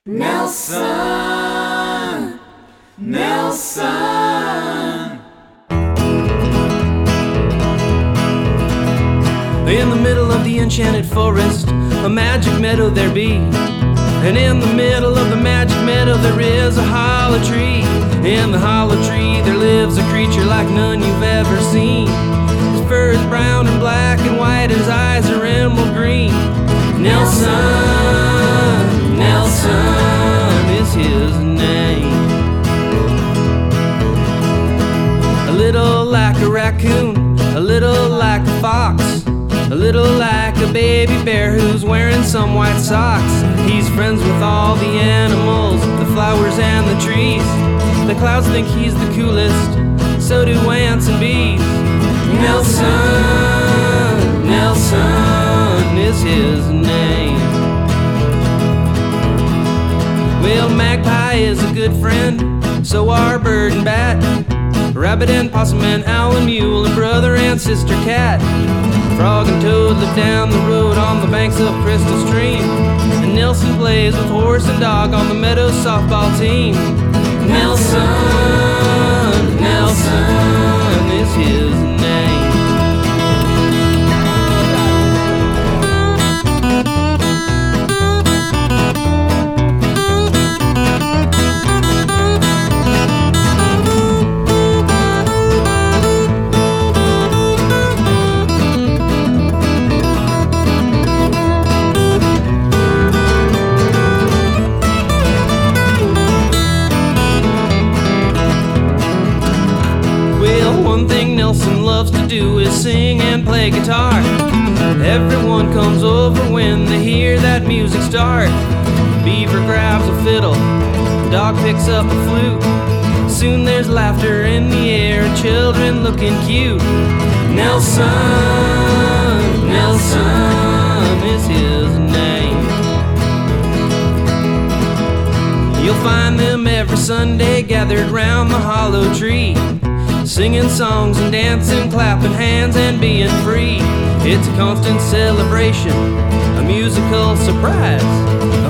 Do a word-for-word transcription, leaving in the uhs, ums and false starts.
Nelson, Nelson. In the middle of the enchanted forest, a magic meadow there be. And in the middle of the magic meadow there is a hollow tree. In the hollow tree there lives a creature like none you've ever seen. His fur is brown and black and white, his eyes are emerald green. Nelson, Nelson is his name. A little like a raccoon, a little like a fox, a little like a baby bear who's wearing some white socks. He's friends with all the animals, the flowers and the trees. The clouds think he's the coolest, so do ants and bees. Nelson, Nelson is his name. Well, magpie is a good friend, so are bird and bat, rabbit and possum and owl and mule and brother and sister cat. Frog and toad live down the road on the banks of Crystal Stream, and Nelson plays with horse and dog on the meadow softball team. Nelson, Nelson is his name. One thing Nelson loves to do is sing and play guitar. Everyone comes over when they hear that music start. Beaver grabs a fiddle, dog picks up a flute. Soon there's laughter in the air and children looking cute. Nelson, Nelson is his name. You'll find them every Sunday gathered round the hollow tree, singing songs and dancing, clapping hands and being free. It's a constant celebration, a musical surprise.